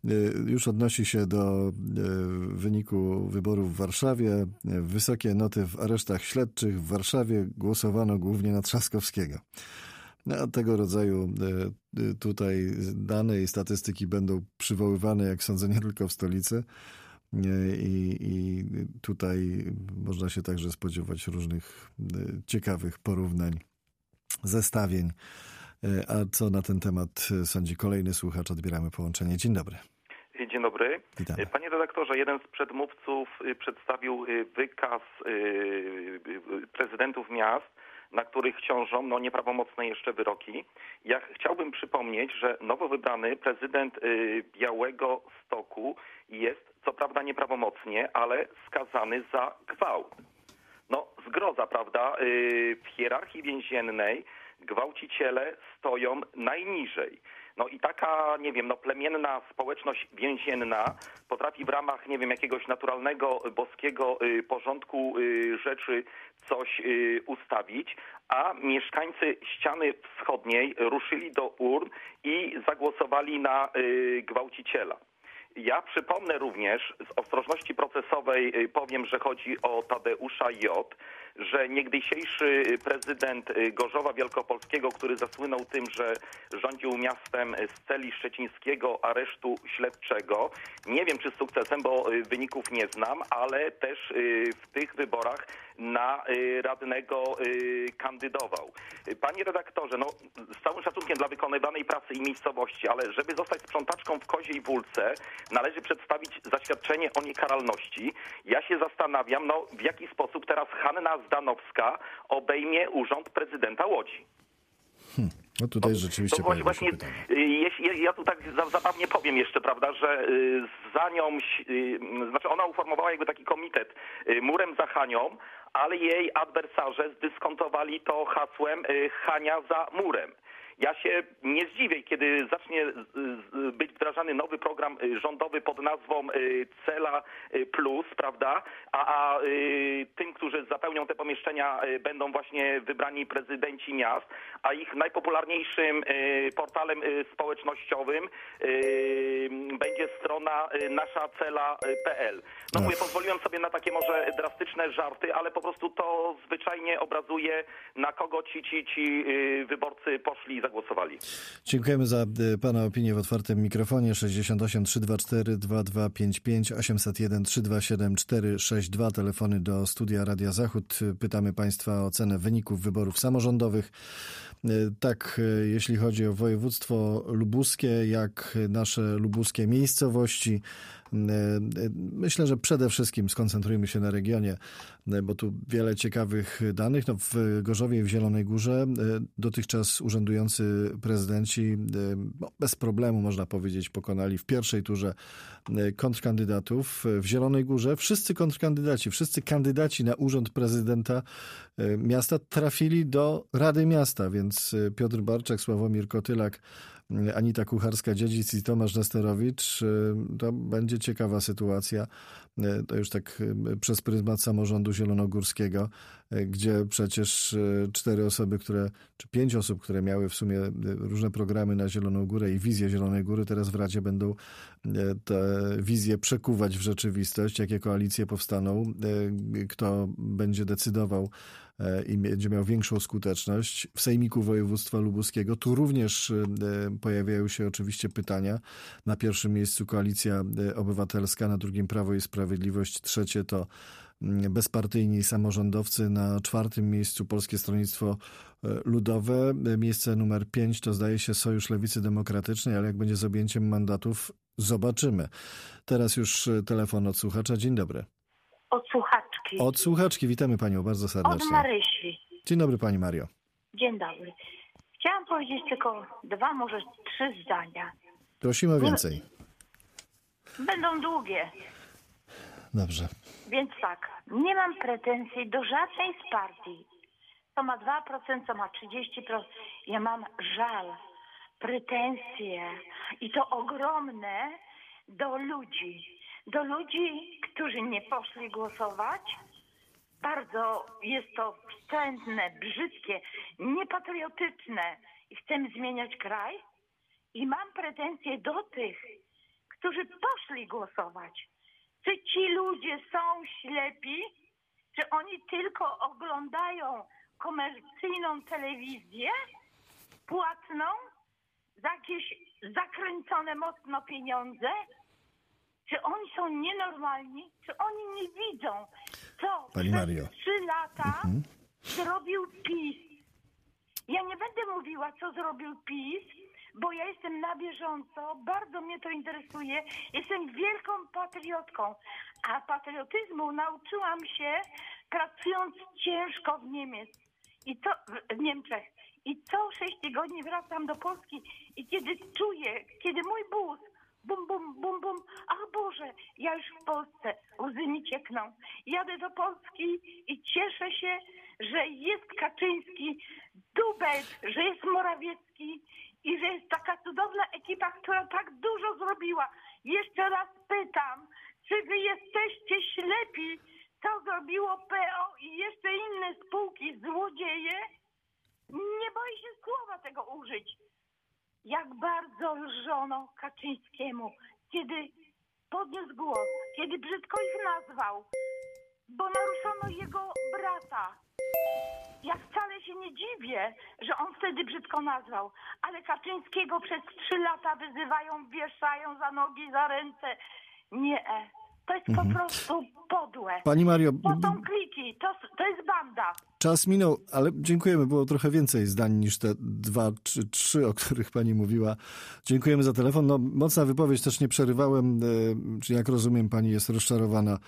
już odnosi się do wyniku wyborów w Warszawie. Wysokie noty w aresztach śledczych. W Warszawie głosowano głównie na Trzaskowskiego. No, tego rodzaju tutaj dane i statystyki będą przywoływane, jak sądzę, nie tylko w stolicy. I, i tutaj można się także spodziewać różnych ciekawych porównań, zestawień. A co na ten temat sądzi kolejny słuchacz? Odbieramy połączenie. Dzień dobry. Dzień dobry. Witamy. Panie redaktorze, jeden z przedmówców przedstawił wykaz prezydentów miast, na których ciążą no, nieprawomocne jeszcze wyroki. Ja chciałbym przypomnieć, że nowo wybrany prezydent Białego Stoku jest co prawda nieprawomocnie, ale skazany za gwałt. No zgroza, prawda? W hierarchii więziennej gwałciciele stoją najniżej. No i taka, nie wiem, no plemienna społeczność więzienna potrafi w ramach, nie wiem, jakiegoś naturalnego, boskiego y, porządku y, rzeczy coś y, ustawić, a mieszkańcy ściany wschodniej ruszyli do urn i zagłosowali na y, gwałciciela. Ja przypomnę również, z ostrożności procesowej powiem, że chodzi o Tadeusza J., że niegdysiejszy prezydent Gorzowa Wielkopolskiego, który zasłynął tym, że rządził miastem z celi szczecińskiego aresztu śledczego, nie wiem czy z sukcesem, bo wyników nie znam, ale też w tych wyborach na radnego kandydował. Panie redaktorze, no z całym szacunkiem dla wykonywanej pracy i miejscowości, ale żeby zostać sprzątaczką w Koziej Wólce, należy przedstawić zaświadczenie o niekaralności. Ja się zastanawiam, no w jaki sposób teraz Hanna Zdanowska obejmie urząd prezydenta Łodzi. Hmm. No tutaj no, rzeczywiście to właśnie, właśnie jeśli, ja tu tak zabawnie powiem jeszcze, prawda, że za nią, znaczy ona uformowała jakby taki komitet murem za Hanią, ale jej adwersarze zdyskontowali to hasłem Hania za murem. Ja się nie zdziwię, kiedy zacznie być wdrażany nowy program rządowy pod nazwą Cela Plus, prawda? A, a tym, którzy zapełnią wypełnią te pomieszczenia, będą właśnie wybrani prezydenci miast, a ich najpopularniejszym portalem społecznościowym będzie strona naszacela kropka p l. No mówię, pozwoliłem sobie na takie może drastyczne żarty, ale po prostu to zwyczajnie obrazuje, na kogo ci, ci, ci wyborcy poszli i zagłosowali. Dziękujemy za pana opinię w otwartym mikrofonie. sześćdziesiąt osiem trzysta dwadzieścia cztery dwa dwa pięć pięć, osiemset jeden trzysta dwadzieścia siedem czterysta sześćdziesiąt dwa, telefony do studia Radia Zachód. Pytamy państwa o ocenę wyników wyborów samorządowych. Tak, jeśli chodzi o województwo lubuskie, jak nasze lubuskie miejscowości. Myślę, że przede wszystkim skoncentrujmy się na regionie, bo tu wiele ciekawych danych. No, w Gorzowie i w Zielonej Górze dotychczas urzędujący prezydenci no, bez problemu, można powiedzieć, pokonali w pierwszej turze kontrkandydatów. W Zielonej Górze wszyscy kontrkandydaci, wszyscy kandydaci na urząd prezydenta miasta trafili do Rady Miasta, więc Piotr Barczak, Sławomir Kotylak, Anita Kucharska-Dziedzic i Tomasz Nesterowicz. To będzie ciekawa sytuacja. To już tak przez pryzmat samorządu zielonogórskiego, gdzie przecież cztery osoby, które, czy pięć osób, które miały w sumie różne programy na Zieloną Górę i wizję Zielonej Góry, teraz w Radzie będą te wizje przekuwać w rzeczywistość. Jakie koalicje powstaną, kto będzie decydował i będzie miał większą skuteczność. W Sejmiku Województwa Lubuskiego tu również pojawiają się oczywiście pytania. Na pierwszym miejscu Koalicja Obywatelska, na drugim Prawo i Sprawiedliwość, trzecie to bezpartyjni samorządowcy, na czwartym miejscu Polskie Stronnictwo Ludowe. Miejsce numer pięć to zdaje się Sojusz Lewicy Demokratycznej, ale jak będzie z objęciem mandatów, zobaczymy. Teraz już telefon od słuchacza. Dzień dobry. Od słuchaczki. Od słuchaczki, witamy panią bardzo serdecznie. Od Marysi. Dzień dobry pani Mario. Dzień dobry. Chciałam powiedzieć tylko dwa, może trzy zdania. Prosimy o więcej. Będą długie. Dobrze. Więc tak, nie mam pretensji do żadnej z partii. Co ma dwa procent, co ma trzydzieści procent. Ja mam żal, pretensje i to ogromne do ludzi. Do ludzi, którzy nie poszli głosować. Bardzo jest to wstrętne, brzydkie, niepatriotyczne i chcemy zmieniać kraj. I mam pretensje do tych, którzy poszli głosować. Czy ci ludzie są ślepi? Czy oni tylko oglądają komercyjną telewizję płatną za jakieś zakręcone mocno pieniądze? Czy oni są nienormalni? Czy oni nie widzą, co Pani Mario. przez trzy lata mhm. zrobił PiS? Ja nie będę mówiła, co zrobił PiS, bo ja jestem na bieżąco, bardzo mnie to interesuje. Jestem wielką patriotką, a patriotyzmu nauczyłam się pracując ciężko w Niemiec i to w Niemczech. I co sześć tygodni wracam do Polski i kiedy czuję, kiedy mój bus bum, bum, bum, bum. Ach Boże, ja już w Polsce. Łzy mi ciekną. Jadę do Polski i cieszę się, że jest Kaczyński, Dubek, że jest Morawiecki i że jest taka cudowna ekipa, która tak dużo zrobiła. Jeszcze raz pytam, czy wy jesteście ślepi, co zrobiło P O i jeszcze inne spółki, złodzieje? Nie boję się słowa tego użyć. Jak bardzo lżono Kaczyńskiemu, kiedy podniósł głos, kiedy brzydko ich nazwał, bo naruszono jego brata. Ja wcale się nie dziwię, że on wtedy brzydko nazwał, ale Kaczyńskiego przez trzy lata wyzywają, wieszają za nogi, za ręce. Nie, to jest mhm. po prostu podłe. Pani Mario, to są kliki, to, to jest banda. Czas minął, ale dziękujemy. Było trochę więcej zdań niż te dwa czy trzy, o których pani mówiła. Dziękujemy za telefon. No, mocna wypowiedź, też nie przerywałem. Czy jak rozumiem, pani jest rozczarowana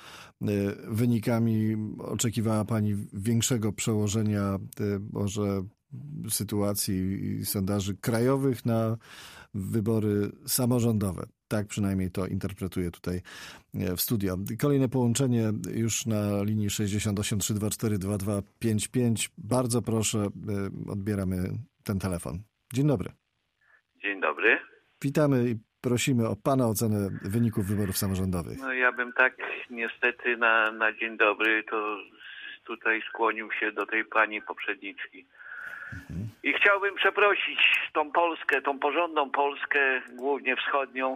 wynikami. Oczekiwała pani większego przełożenia może sytuacji i sondaży krajowych na wybory samorządowe. Tak przynajmniej to interpretuję tutaj w studio. Kolejne połączenie już na linii sześćdziesiąt osiem trzysta dwadzieścia cztery dwa dwa pięć pięć. Bardzo proszę, odbieramy ten telefon. Dzień dobry. Dzień dobry. Witamy i prosimy o pana ocenę wyników wyborów samorządowych. No ja bym tak niestety na, na dzień dobry to tutaj skłonił się do tej pani poprzedniczki. I chciałbym przeprosić tą Polskę, tą porządną Polskę, głównie wschodnią.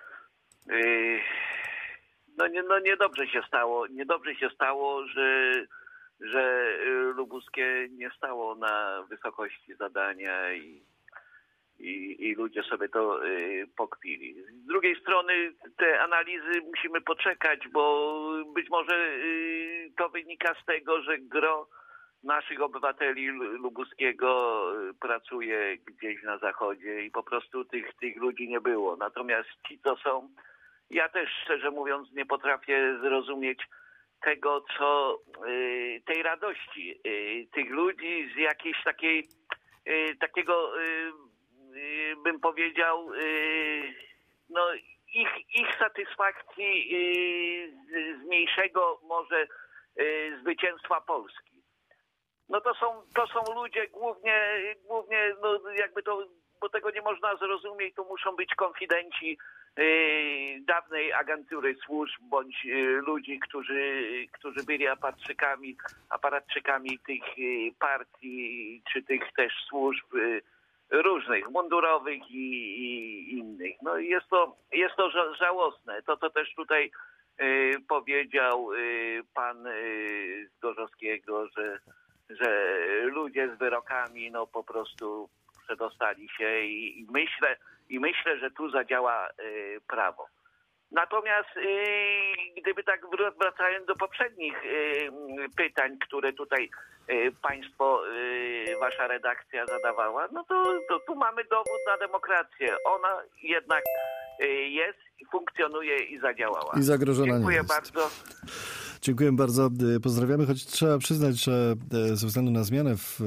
No, nie, no niedobrze się stało, niedobrze się stało, że, że lubuskie nie stało na wysokości zadania i, i, i ludzie sobie to pokpili. Z drugiej strony te analizy musimy poczekać, bo być może to wynika z tego, że gro naszych obywateli lubuskiego pracuje gdzieś na zachodzie i po prostu tych, tych ludzi nie było. Natomiast ci, co są, ja też szczerze mówiąc nie potrafię zrozumieć tego, co tej radości tych ludzi z jakiejś takiej, takiego bym powiedział, no ich, ich satysfakcji z mniejszego może zwycięstwa Polski. No to są, to są ludzie głównie, głównie no jakby to, bo tego nie można zrozumieć, to muszą być konfidenci yy, dawnej agentury służb, bądź yy, ludzi, którzy, którzy byli aparatczykami, aparatczykami tych yy, partii, czy tych też służb yy, różnych, mundurowych i, i innych. No jest to, jest to żałosne. To, co też tutaj yy, powiedział yy, pan yy, z Gorzowskiego, że że ludzie z wyrokami no po prostu przedostali się i, i myślę i myślę, że tu zadziała y, prawo. Natomiast y, gdyby tak wracając do poprzednich y, pytań, które tutaj y, państwo, y, wasza redakcja zadawała, no to, to tu mamy dowód na demokrację. Ona jednak y, jest, funkcjonuje i zadziałała. I zagrożona Dziękuję nie jest. bardzo. Dziękuję bardzo. Pozdrawiamy, choć trzeba przyznać, że ze względu na zmianę w,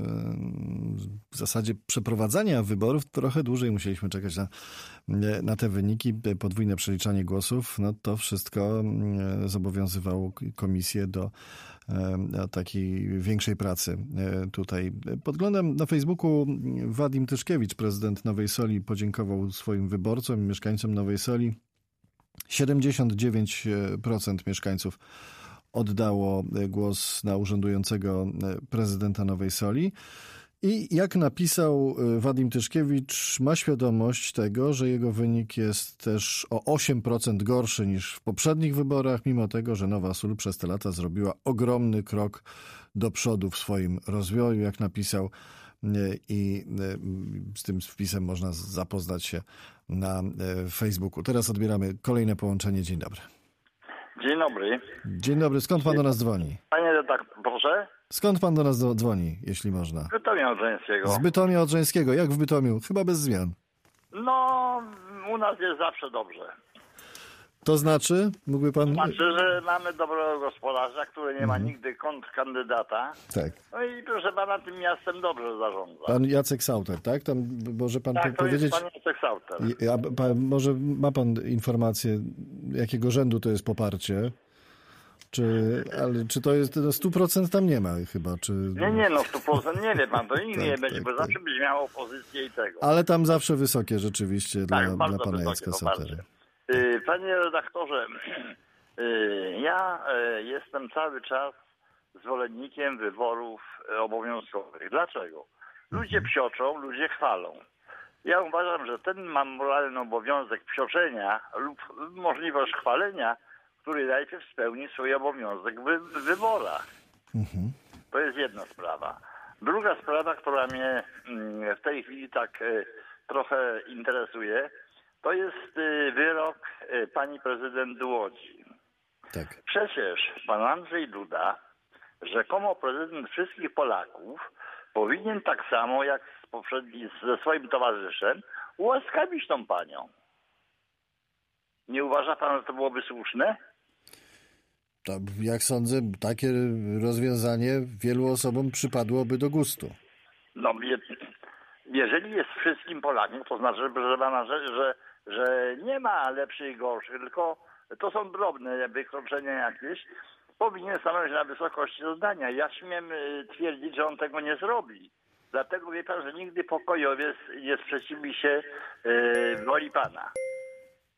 w zasadzie przeprowadzania wyborów trochę dłużej musieliśmy czekać na, na te wyniki. Podwójne przeliczanie głosów, no to wszystko zobowiązywało komisję do takiej większej pracy tutaj. Pod względem na Facebooku Wadim Tyszkiewicz, prezydent Nowej Soli, podziękował swoim wyborcom i mieszkańcom Nowej Soli. siedemdziesiąt dziewięć procent mieszkańców oddało głos na urzędującego prezydenta Nowej Soli. I jak napisał Wadim Tyszkiewicz, ma świadomość tego, że jego wynik jest też o osiem procent gorszy niż w poprzednich wyborach, mimo tego, że Nowa Sól przez te lata zrobiła ogromny krok do przodu w swoim rozwoju, jak napisał. I z tym wpisem można zapoznać się na Facebooku. Teraz odbieramy kolejne połączenie. Dzień dobry. Dzień dobry. Dzień dobry. Skąd pan do nas dzwoni? Panie redaktorze, proszę? Skąd pan do nas dzwoni, jeśli można? Z Bytomia Odrzańskiego. Z Bytomia Odrzańskiego. Jak w Bytomiu? Chyba bez zmian. No, u nas jest zawsze dobrze. To znaczy? Mógłby pan... To znaczy, że mamy dobrego gospodarza, który nie ma mhm. nigdy kontrkandydata. Tak. No i proszę pana, tym miastem dobrze zarządza. Pan Jacek Sauter, tak? Tam może pan tak, po- powiedzieć... Tak, to jest pan Jacek Sauter. A, pan, może ma pan informację, jakiego rzędu to jest poparcie? Czy, ale, czy to jest no stu procent tam nie ma chyba? Czy... Nie, nie, no stu procent nie wie pan, to nigdy tak, nie będzie, tak, bo tak. zawsze będzie miał opozycję i tego. Ale tam zawsze wysokie rzeczywiście tak, dla, bardzo dla pana wysokie, Jacka to Sautera. Panie redaktorze, ja jestem cały czas zwolennikiem wyborów obowiązkowych. Dlaczego? Ludzie psioczą, ludzie chwalą. Ja uważam, że ten ma moralny obowiązek psioczenia lub możliwość chwalenia, który najpierw spełni swój obowiązek w wyborach. Mhm. To jest jedna sprawa. Druga sprawa, która mnie w tej chwili tak trochę interesuje, to jest wyrok pani prezydent Łodzi. Tak. Przecież pan Andrzej Duda, rzekomo prezydent wszystkich Polaków, powinien tak samo jak z poprzedni, ze swoim towarzyszem ułaskawić tą panią. Nie uważa pan, że to byłoby słuszne? To, jak sądzę, takie rozwiązanie wielu osobom przypadłoby do gustu. No, je, jeżeli jest wszystkim Polakom, to znaczy, że, pana, że, że, że nie ma lepszych i gorszych, tylko to są drobne wykroczenia jakieś, powinien stanąć na wysokości zadania. Ja śmiem twierdzić, że on tego nie zrobi. Dlatego wie pan, że nigdy pokojowiec nie sprzeciwi się yy, woli pana.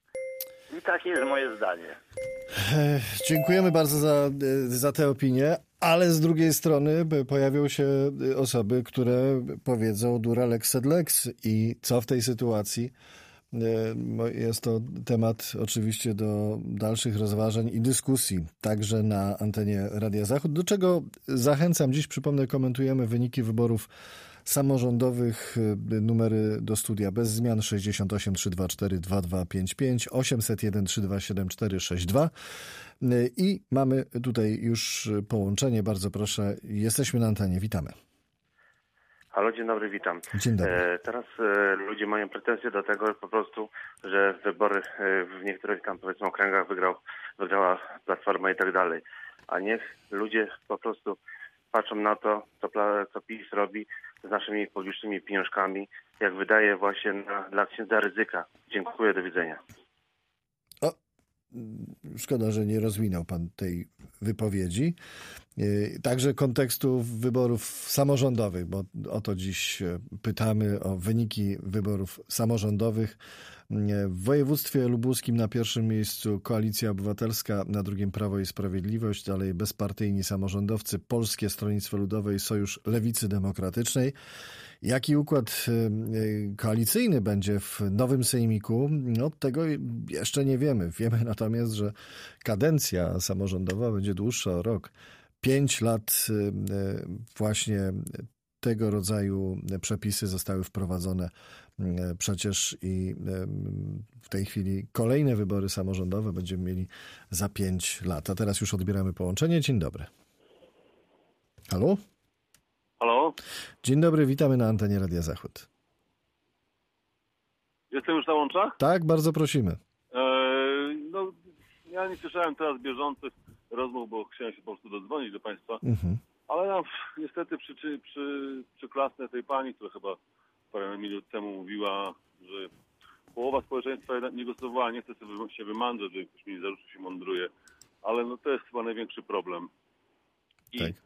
I takie jest moje zdanie. Dziękujemy bardzo za, za tę opinię, Ale z drugiej strony pojawią się osoby, które powiedzą dura lex sed lex i co w tej sytuacji? Jest to temat oczywiście do dalszych rozważań i dyskusji, także na antenie Radia Zachód, do czego zachęcam. Dziś, przypomnę, komentujemy wyniki wyborów samorządowych. Numery do studia bez zmian sześćdziesiąt osiem trzysta dwadzieścia cztery dwa dwa pięć pięć, osiemset jeden trzysta dwadzieścia siedem cztery sześć dwa. I mamy tutaj już połączenie. Bardzo proszę, jesteśmy na antenie. Witamy. Halo, dzień dobry, witam. Dzień dobry. E, teraz e, ludzie mają pretensje do tego po prostu, że wybory e, w niektórych tam, powiedzmy, okręgach wygrał, wygrała Platforma i tak dalej. A niech ludzie po prostu patrzą na to, co, co PiS robi z naszymi publicznymi pieniążkami, jak wydaje właśnie na, dla księdza Rydzyka. Dziękuję, do widzenia. O, szkoda, że nie rozwinął pan tej wypowiedzi. Także kontekstu wyborów samorządowych, bo o to dziś pytamy, o wyniki wyborów samorządowych. W województwie lubuskim na pierwszym miejscu Koalicja Obywatelska, na drugim Prawo i Sprawiedliwość, dalej bezpartyjni samorządowcy, Polskie Stronnictwo Ludowe i Sojusz Lewicy Demokratycznej. Jaki układ koalicyjny będzie w nowym sejmiku? No, tego jeszcze nie wiemy. Wiemy natomiast, że kadencja samorządowa będzie dłuższa o rok. Pięć lat właśnie tego rodzaju przepisy zostały wprowadzone przecież i w tej chwili kolejne wybory samorządowe będziemy mieli za pięć lat. A teraz już odbieramy połączenie. Dzień dobry. Halo? Halo? Dzień dobry, witamy na antenie Radia Zachód. Jestem już na łączach? Tak, bardzo prosimy. Eee, no, ja nie słyszałem teraz bieżących rozmów, bo chciałem się po prostu dodzwonić do Państwa. Mhm. Ale no, niestety przy, przy, przy, przyklasnę tej pani, która chyba parę minut temu mówiła, że połowa społeczeństwa nie głosowała, nie chce sobie się wymądrzeć, że ktoś mi nie zarzucił, się mądruje. Ale no to jest chyba największy problem. I tak.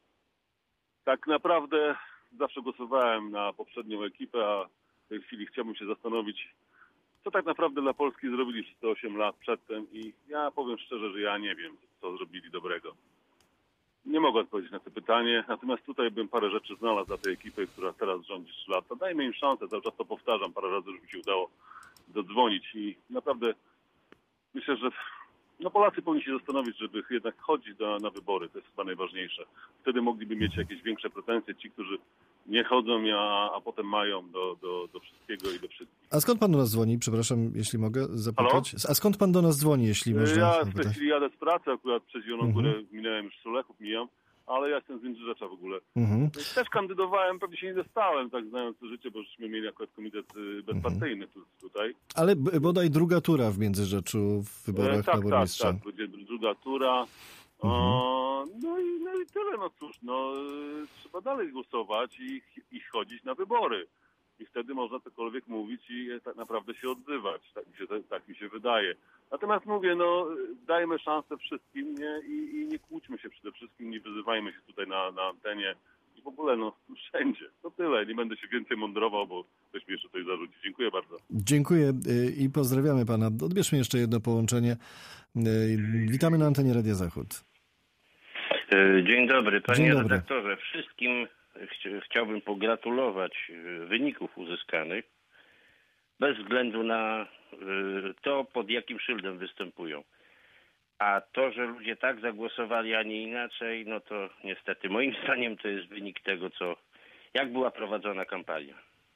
tak naprawdę zawsze głosowałem na poprzednią ekipę, a w tej chwili chciałbym się zastanowić, co tak naprawdę dla Polski zrobili przez te osiem lat przedtem i ja powiem szczerze, że ja nie wiem, co zrobili dobrego. Nie mogę odpowiedzieć na to pytanie, natomiast tutaj bym parę rzeczy znalazł dla tej ekipy, która teraz rządzi trzy lata. Dajmy im szansę, cały czas to powtarzam parę razy, żeby mi się udało dodzwonić i naprawdę myślę, że no Polacy powinni się zastanowić, żeby jednak chodzić do, na wybory, to jest chyba najważniejsze. Wtedy mogliby mieć jakieś większe pretensje ci, którzy nie chodzą, a, a potem mają do, do, do wszystkiego i do wszystkich. A skąd pan do nas dzwoni? Przepraszam, jeśli mogę zapytać. Halo? A skąd pan do nas dzwoni, jeśli można? Ja w tej chwili jadę z pracy, akurat przez Zieloną mhm. Górę minąłem już Sulechów, mijam, ale ja jestem z Jędrzejecza w ogóle. Mhm. Też kandydowałem, pewnie się nie dostałem, tak znając to życie, bo żeśmy mieli akurat komitet bezpartyjny mhm. tutaj. Ale bodaj druga tura w Międzyrzeczu w wyborach e, tak, na burmistrza. Tak, tak, będzie druga tura. Mhm. O, no, i, no i tyle, no cóż, no trzeba dalej głosować i, i chodzić na wybory. I wtedy można cokolwiek mówić i tak naprawdę się odzywać. Tak mi się, tak mi się wydaje. Natomiast mówię, no dajmy szansę wszystkim, nie? I, i nie kłóćmy się przede wszystkim, nie wyzywajmy się tutaj na, na antenie i w ogóle no wszędzie. To tyle, nie będę się więcej mądrował, bo ktoś mi jeszcze coś zarzuci. Dziękuję bardzo. Dziękuję i pozdrawiamy pana. Odbierzmy jeszcze jedno połączenie. Witamy na antenie Radia Zachód. Dzień dobry, panie Dzień dobry. redaktorze. Wszystkim ch- chciałbym pogratulować wyników uzyskanych, bez względu na to, pod jakim szyldem występują. A to, że ludzie tak zagłosowali, a nie inaczej, no to niestety moim zdaniem to jest wynik tego, co jak była prowadzona kampania.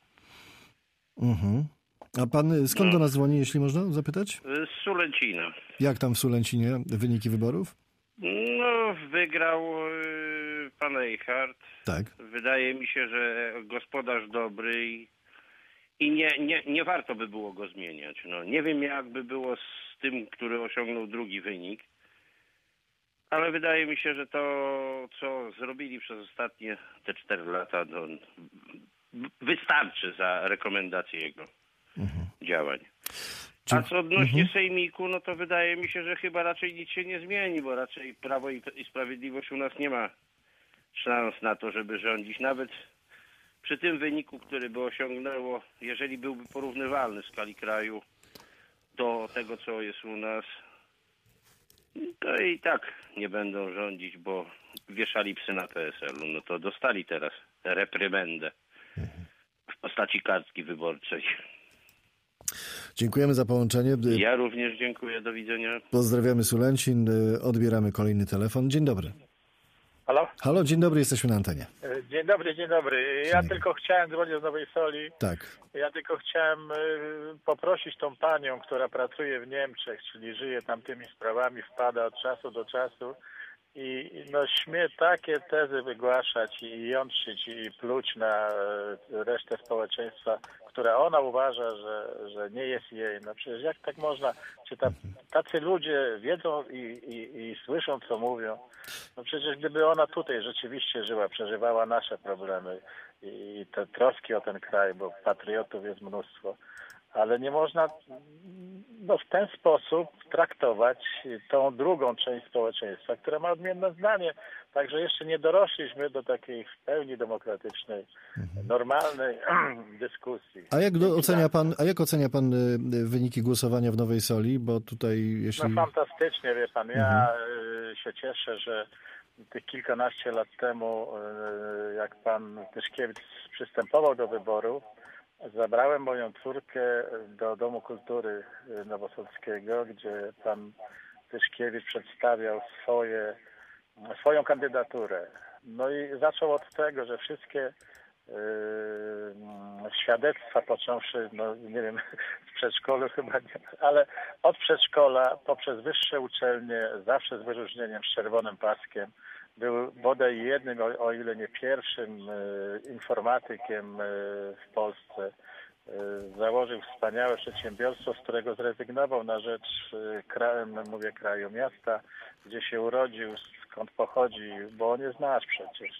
Mhm. A pan skąd no. do nas dzwoni, jeśli można zapytać? Z Sulęcina. Jak tam w Sulęcinie wyniki wyborów? No, wygrał yy, pan Eichhardt. Tak. Wydaje mi się, że gospodarz dobry i, i nie, nie, nie warto by było go zmieniać. No, nie wiem, jakby było z tym, który osiągnął drugi wynik, ale wydaje mi się, że to, co zrobili przez ostatnie te cztery lata, no, wystarczy za rekomendację jego mhm. działań. A co odnośnie mhm. sejmiku, no to wydaje mi się, że chyba raczej nic się nie zmieni, bo raczej Prawo i, i Sprawiedliwość u nas nie ma szans na to, żeby rządzić. Nawet przy tym wyniku, który by osiągnęło, jeżeli byłby porównywalny w skali kraju do tego, co jest u nas, to i tak nie będą rządzić, bo wieszali psy na P S L u, no to dostali teraz reprymendę w postaci kartki wyborczej. Dziękujemy za połączenie. Ja również dziękuję, do widzenia. Pozdrawiamy Sulęcin, odbieramy kolejny telefon. Dzień dobry. Halo? Halo, dzień dobry, jesteśmy na antenie. Dzień dobry, dzień dobry. Ja tylko chciałem dzwonić z Nowej Soli. Tak. Ja tylko chciałem y, poprosić tą panią, która pracuje w Niemczech, czyli żyje tam tymi sprawami, wpada od czasu do czasu i no śmie takie tezy wygłaszać i jątrzyć i pluć na y, resztę społeczeństwa, która ona uważa, że, że nie jest jej. No przecież jak tak można? Czy ta, tacy ludzie wiedzą i, i, i słyszą, co mówią? No przecież gdyby ona tutaj rzeczywiście żyła, przeżywała nasze problemy i te troski o ten kraj, bo patriotów jest mnóstwo, ale nie można no, w ten sposób traktować tą drugą część społeczeństwa, która ma odmienne zdanie. Także jeszcze nie dorośliśmy do takiej w pełni demokratycznej, normalnej dyskusji. A jak do, ocenia pan, a jak ocenia pan y, wyniki głosowania w Nowej Soli? Bo tutaj jeśli... No fantastycznie, wie pan. Ja y, się cieszę, że tych kilkanaście lat temu, y, jak pan Tyszkiewicz przystępował do wyborów, zabrałem moją córkę do Domu Kultury Nowosolskiego, gdzie pan Tyszkiewicz przedstawiał swoje, swoją kandydaturę. No i zaczął od tego, że wszystkie yy, świadectwa, począwszy, no nie wiem, z przedszkola chyba nie, ale od przedszkola poprzez wyższe uczelnie, zawsze z wyróżnieniem, z czerwonym paskiem. Był bodaj jednym, o, o ile nie pierwszym, y, informatykiem y, w Polsce. Y, założył wspaniałe przedsiębiorstwo, z którego zrezygnował na rzecz y, kraju, mówię kraju, miasta, gdzie się urodził, skąd pochodzi, bo on jest nasz przecież.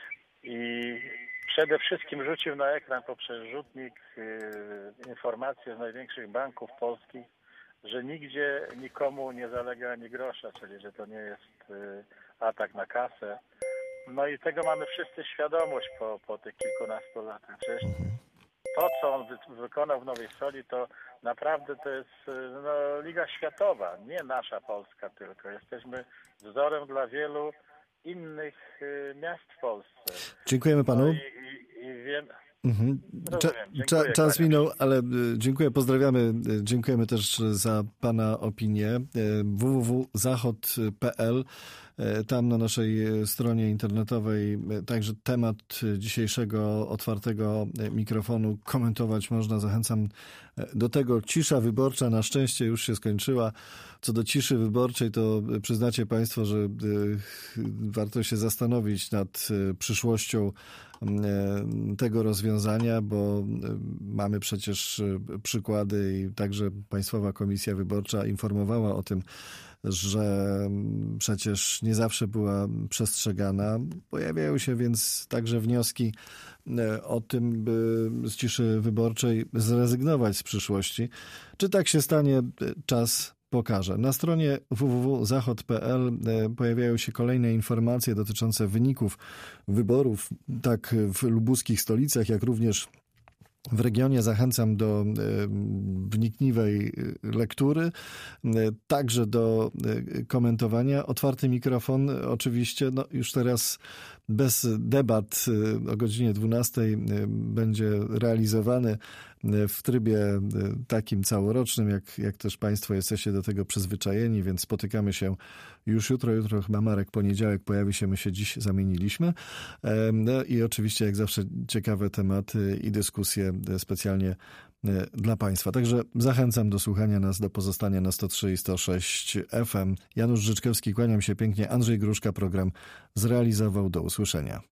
I przede wszystkim rzucił na ekran poprzez rzutnik y, informacje z największych banków polskich, że nigdzie nikomu nie zalega ani grosza, czyli że to nie jest y, atak na kasę. No i tego mamy wszyscy świadomość po, po tych kilkunastu latach. Przecież to, co on wy, wykonał w Nowej Soli, to naprawdę to jest no, Liga Światowa, nie nasza Polska tylko. Jesteśmy wzorem dla wielu innych y, miast w Polsce. Dziękujemy panu. No i, i, i wiem... Mhm. Rozumiem, Cza, czas kłaniam. minął, ale y, dziękuję, pozdrawiamy. Y, dziękujemy też za pana opinię. Y, w w w kropka zachod kropka p l. Y, tam na naszej stronie internetowej y, także temat dzisiejszego otwartego mikrofonu komentować można. Zachęcam do tego. Cisza wyborcza na szczęście już się skończyła. Co do ciszy wyborczej, to przyznacie państwo, że y, warto się zastanowić nad y, przyszłością tego rozwiązania, bo mamy przecież przykłady i także Państwowa Komisja Wyborcza informowała o tym, że przecież nie zawsze była przestrzegana. Pojawiają się więc także wnioski o tym, by z ciszy wyborczej zrezygnować z przyszłości. Czy tak się stanie, czas pokaże. Na stronie w w w kropka zachod kropka p l pojawiają się kolejne informacje dotyczące wyników wyborów, tak w lubuskich stolicach, jak również w regionie. Zachęcam do wnikliwej lektury, także do komentowania. Otwarty mikrofon oczywiście, no już teraz bez debat o godzinie dwunastej będzie realizowany w trybie takim całorocznym, jak, jak też Państwo jesteście do tego przyzwyczajeni, więc spotykamy się już jutro. Jutro chyba Marek, poniedziałek pojawi się, my się dziś zamieniliśmy. No i oczywiście jak zawsze ciekawe tematy i dyskusje specjalnie dla Państwa. Także zachęcam do słuchania nas, do pozostania na sto trzy i sto sześć F M. Janusz Życzkowski, kłaniam się pięknie. Andrzej Gruszka program zrealizował. Do usłyszenia.